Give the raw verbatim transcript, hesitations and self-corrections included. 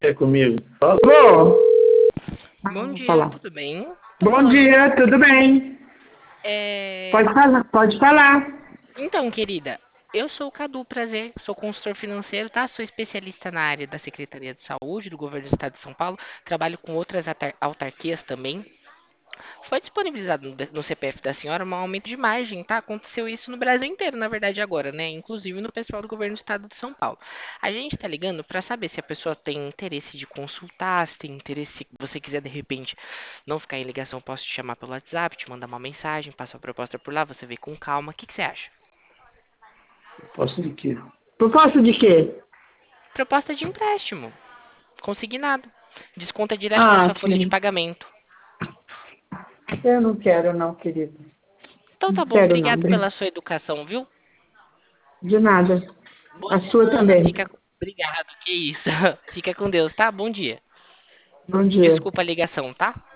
É comigo. Falou! Ah, Bom vou dia, falar. tudo bem? Tô Bom falando com... dia, tudo bem? É... Pode falar, pode falar. Então, querida, eu sou o Cadu, prazer, sou consultor financeiro, tá? Sou especialista na área da Secretaria de Saúde do Governo do Estado de São Paulo, trabalho com outras autar- autarquias também. Foi disponibilizado no, no C P F da senhora um aumento de margem, tá? Aconteceu isso no Brasil inteiro, na verdade, agora, né? Inclusive no pessoal do Governo do Estado de São Paulo. A gente tá ligando para saber se a pessoa tem interesse de consultar, se tem interesse, se você quiser de repente não ficar em ligação, eu posso te chamar pelo WhatsApp, te mandar uma mensagem, passar a proposta por lá, você vê com calma. O que que você acha? Posso de quê? Proposta de quê? Proposta de empréstimo, consignado. Desconta direto da Ah, sua folha de sim. pagamento. Eu não quero não, querido. Então Não tá bom, quero não. obrigado Bri- pela sua educação, viu? De nada. Boa A sua semana, também. fica. Obrigado, que isso. Fica com Deus, tá? Bom dia. Bom dia. Desculpa a ligação, tá?